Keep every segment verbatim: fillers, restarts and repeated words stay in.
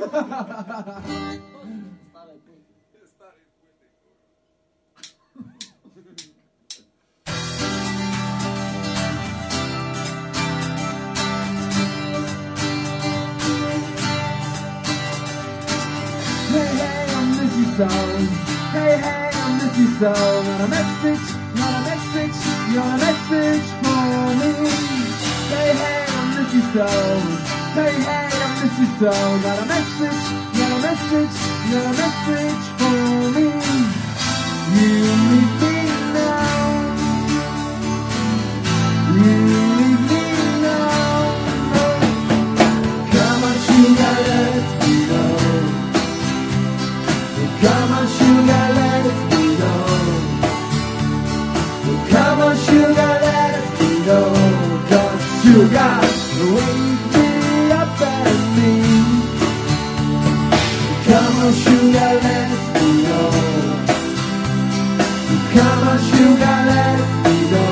So, hey, hey, I miss you so. Got a message, got a message, got a message for me. Hey, hey, I miss you so. Hey, hey, I miss you so. Got a message, got a message, got a message for me. You leave me now. You leave me now. Come on, sugar, let me go. Come on, sugar, let it go. Come on, sugar, let it go. Cause sugar, wake me up and me. Come on, sugar, let it go. Come on, sugar, let it go.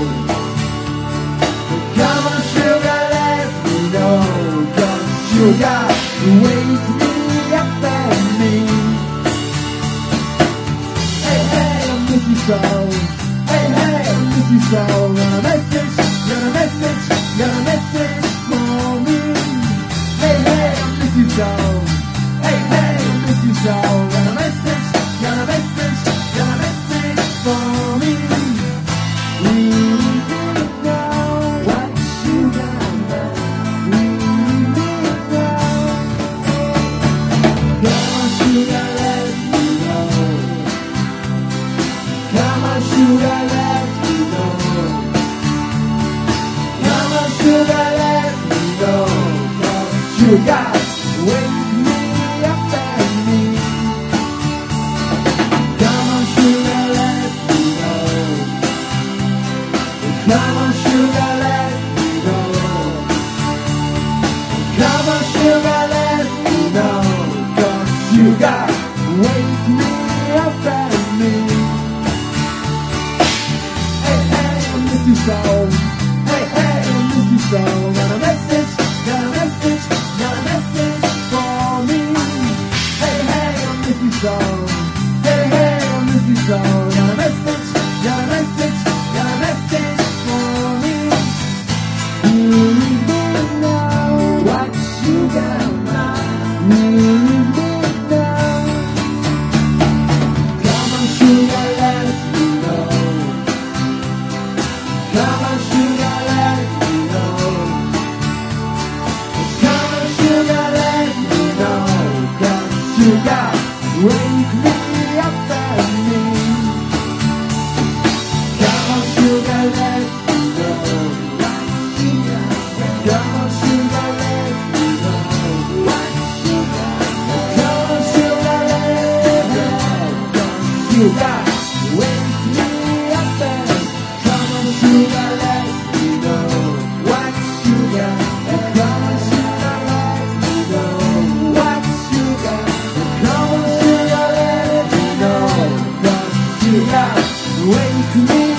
Come on, sugar, let it go. Cause sugar, wake me up and me. So, hey, hey, I miss you so. Got a message, got a message, got a message for me. Hey, hey, I miss you so. Hey, hey, I miss you so. Got a message, got a message, got a message for me. You don't know what you got now. You don't know. Come on, sugar, let me know. Come on, sugar, let me go. Come on, sugar, let me go. Cause sugar, wake me up and me. Come on, sugar, let me go. Come on, sugar, let me go. Come on, sugar, let me go. Cause sugar, wake me up and me. So, hey, hey, I miss you so. Got a message, got a message, got a message for me. Hey, hey, I miss you so. Hey, hey, I miss you so. Got a message, got a message, got a message for me. You don't know what you got now. You don't know. Come on, sugar, let me go. Come on, sugar, let me know. Come on, sugar, let me know. Cause sugar, wake me up and me. Come on, sugar, let me know. Come on, sugar, let me know. Come on, sugar, let me know. Cause sugar, wake me up and me. Sugar, let me know what sugar. Come on, sugar, let me know what sugar. Come on, sugar, let me know. Cause sugar, wake me